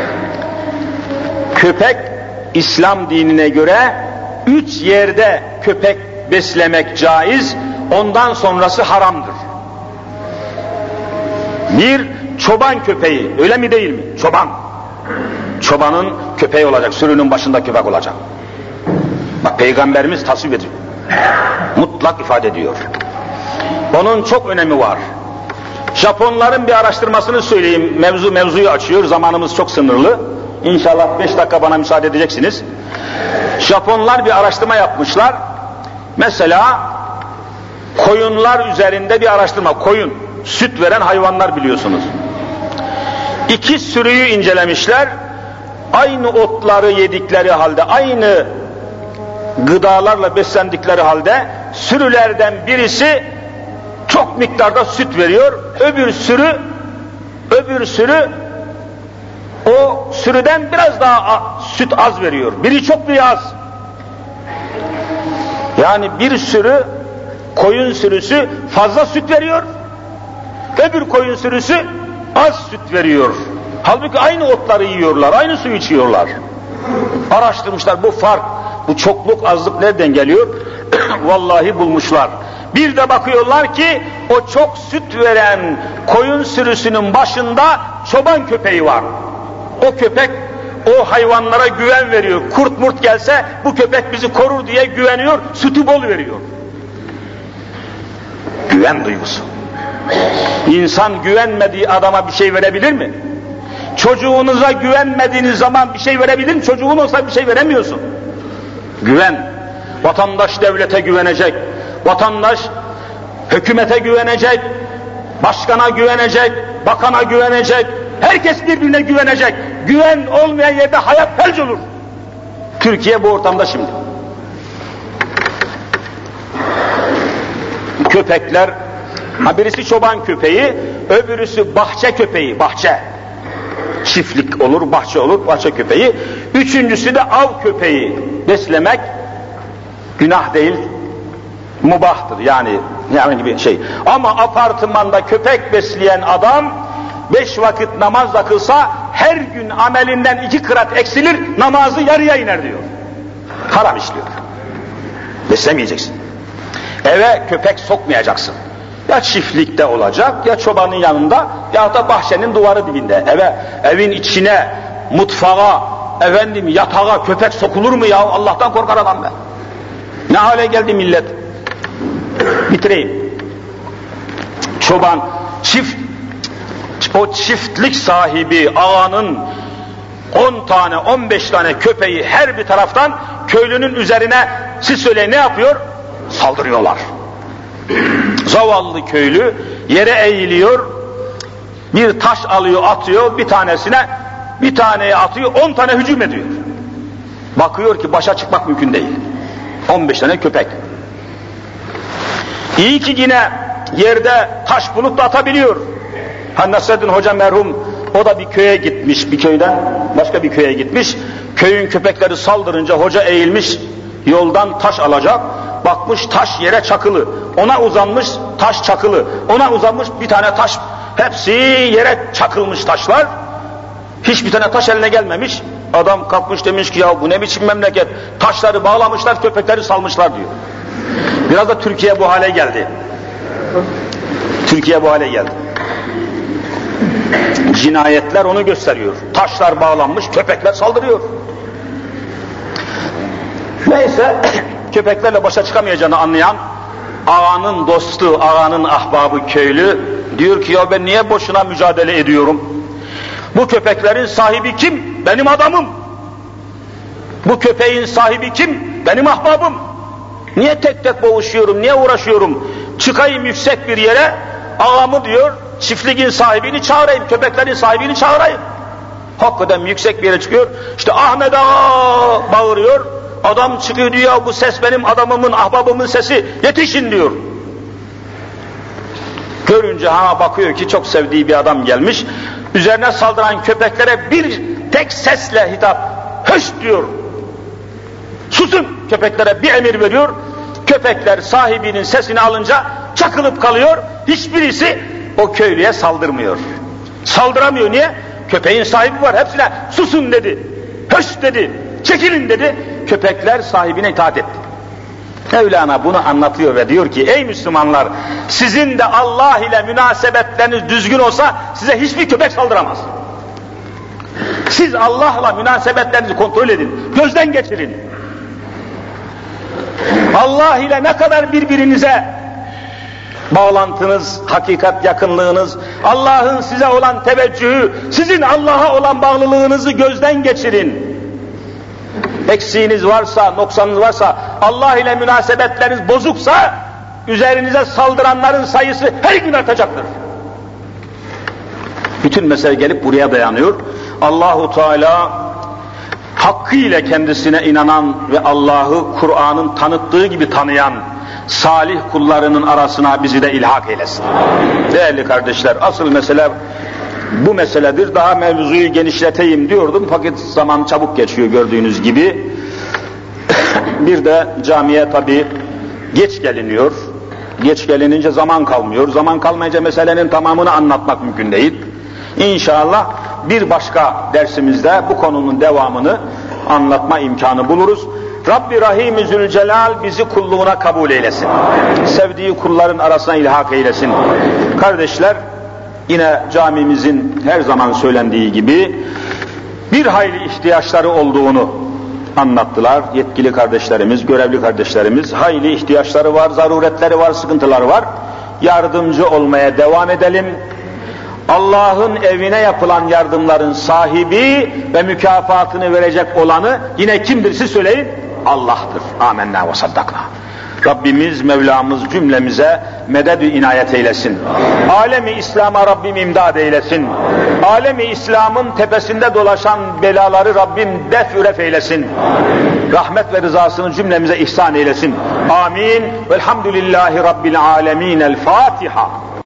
köpek İslam dinine göre üç yerde köpek beslemek caiz, ondan sonrası haramdır. Bir, çoban köpeği, öyle mi değil mi? Çoban. Çobanın köpeği olacak, sürünün başında köpek olacak. Bak Peygamberimiz tasvip ediyor. Mutlak ifade ediyor. Onun çok önemi var. Japonların bir araştırmasını söyleyeyim. Mevzu mevzuyu açıyor. Zamanımız çok sınırlı. İnşallah beş dakika bana müsaade edeceksiniz. Japonlar bir araştırma yapmışlar. Mesela koyunlar üzerinde bir araştırma. Koyun, süt veren hayvanlar biliyorsunuz. İki sürüyü incelemişler. Aynı otları yedikleri halde, aynı gıdalarla beslendikleri halde sürülerden birisi çok miktarda süt veriyor. Öbür sürü öbür sürü o sürüden biraz daha süt az veriyor. Biri çok, biri az. Yani bir sürü koyun sürüsü fazla süt veriyor. Öbür koyun sürüsü az süt veriyor. Halbuki aynı otları yiyorlar, aynı suyu içiyorlar. Araştırmışlar bu fark, bu çokluk azlık nereden geliyor? Vallahi bulmuşlar. Bir de bakıyorlar ki o çok süt veren koyun sürüsünün başında çoban köpeği var. O köpek o hayvanlara güven veriyor. Kurt murt gelse bu köpek bizi korur diye güveniyor, sütü bol veriyor. Güven duygusu. İnsan güvenmediği adama bir şey verebilir mi? Çocuğunuza güvenmediğiniz zaman bir şey verebilir mi? Çocuğun olsa bir şey veremiyorsun. Güven. Vatandaş devlete güvenecek. Vatandaş hükümete güvenecek. Başkana güvenecek. Bakana güvenecek. Herkes birbirine güvenecek. Güven olmayan yerde hayat felç olur. Türkiye bu ortamda şimdi. Köpekler, ha birisi çoban köpeği, öbürüsü bahçe köpeği, bahçe. Çiftlik olur, bahçe olur, bahçe köpeği. Üçüncüsü de av köpeği. Beslemek günah değil, mubahtır yani, yani gibi şey. Ama apartmanda köpek besleyen adam beş vakit namaz da kılsa her gün amelinden iki kırat eksilir, namazı yarıya iner diyor. Haram işliyor. Beslemeyeceksin. Eve köpek sokmayacaksın. Ya çiftlikte olacak, ya çobanın yanında, ya da bahçenin duvarı dibinde. Eve, evin içine, mutfağa, efendim yatağa köpek sokulur mu ya? Allah'tan korkar adam be. Ne hale geldi millet? Bitireyim. Çoban, çift, o çiftlik sahibi ağanın on tane, on beş tane köpeği her bir taraftan köylünün üzerine, siz söyleyin ne yapıyor? Saldırıyorlar. Zavallı köylü yere eğiliyor, bir taş alıyor atıyor, bir tanesine, bir taneye atıyor, on tane hücum ediyor. Bakıyor ki başa çıkmak mümkün değil. on beş tane köpek. İyi ki yine yerde taş bulup da atabiliyor. Ha Nasreddin Hoca merhum, o da bir köye gitmiş, bir köyden başka bir köye gitmiş. Köyün köpekleri saldırınca hoca eğilmiş, yoldan taş alacak. Bakmış taş yere çakılı, ona uzanmış taş çakılı, ona uzanmış bir tane taş, hepsi yere çakılmış taşlar, hiçbir tane taş eline gelmemiş. Adam kalkmış demiş ki ya bu ne biçim memleket, taşları bağlamışlar, köpekleri salmışlar diyor. Biraz da Türkiye bu hale geldi. Türkiye bu hale geldi. Cinayetler onu gösteriyor. Taşlar bağlanmış, köpekler saldırıyor. Neyse, köpeklerle başa çıkamayacağını anlayan ağanın dostu, ağanın ahbabı köylü diyor ki ya ben niye boşuna mücadele ediyorum? Bu köpeklerin sahibi kim? Benim adamım. Bu köpeğin sahibi kim? Benim ahbabım. Niye tek tek boğuşuyorum, niye uğraşıyorum? Çıkayım yüksek bir yere, ağamı diyor, çiftliğin sahibini çağırayım, köpeklerin sahibini çağırayım. Hakikaten yüksek bir yere çıkıyor, işte Ahmet Ağa bağırıyor, adam çıkıyor diyor, bu ses benim adamımın, ahbabımın sesi, yetişin diyor. Görünce ha bakıyor ki çok sevdiği bir adam gelmiş, üzerine saldıran köpeklere bir tek sesle hitap, höş diyor. Susun, köpeklere bir emir veriyor, köpekler sahibinin sesini alınca çakılıp kalıyor, hiçbirisi o köylüye saldırmıyor. Saldıramıyor, niye? Köpeğin sahibi var, hepsine susun dedi, höş dedi, çekilin dedi, köpekler sahibine itaat etti. Mevlana bunu anlatıyor ve diyor ki ey Müslümanlar, sizin de Allah ile münasebetleriniz düzgün olsa size hiçbir köpek saldıramaz. Siz Allah'la münasebetlerinizi kontrol edin, gözden geçirin. Allah ile ne kadar birbirinize bağlantınız, hakikat yakınlığınız, Allah'ın size olan teveccühü, sizin Allah'a olan bağlılığınızı gözden geçirin. Eksiğiniz varsa, noksanınız varsa, Allah ile münasebetleriniz bozuksa, üzerinize saldıranların sayısı her gün artacaktır. Bütün mesele gelip buraya dayanıyor. Allahu Teala hakkıyla kendisine inanan ve Allah'ı Kur'an'ın tanıttığı gibi tanıyan salih kullarının arasına bizi de ilhak eylesin. Değerli kardeşler, asıl mesele bu meseledir. Daha mevzuyu genişleteyim diyordum fakat zaman çabuk geçiyor gördüğünüz gibi. Bir de camiye tabii geç geliniyor. Geç gelinince zaman kalmıyor. Zaman kalmayınca meselenin tamamını anlatmak mümkün değil. İnşallah bir başka dersimizde bu konunun devamını anlatma imkanı buluruz. Rabbi Rahim-i Zülcelal bizi kulluğuna kabul eylesin. Sevdiği kulların arasına ilhak eylesin. Kardeşler, yine camimizin her zaman söylendiği gibi bir hayli ihtiyaçları olduğunu anlattılar. Yetkili kardeşlerimiz, görevli kardeşlerimiz, hayli ihtiyaçları var, zaruretleri var, sıkıntıları var. Yardımcı olmaya devam edelim. Allah'ın evine yapılan yardımların sahibi ve mükafatını verecek olanı yine kimdir siz söyleyin? Allah'tır. Amenna ve saddakna. Rabbimiz, Mevlamız cümlemize meded-i inayet eylesin. Alemi İslam'a Rabbim imdad eylesin. Alemi İslam'ın tepesinde dolaşan belaları Rabbim def-üref eylesin. Rahmet ve rızasını cümlemize ihsan eylesin. Amin. Velhamdülillahi Rabbil alemin. El Fatiha.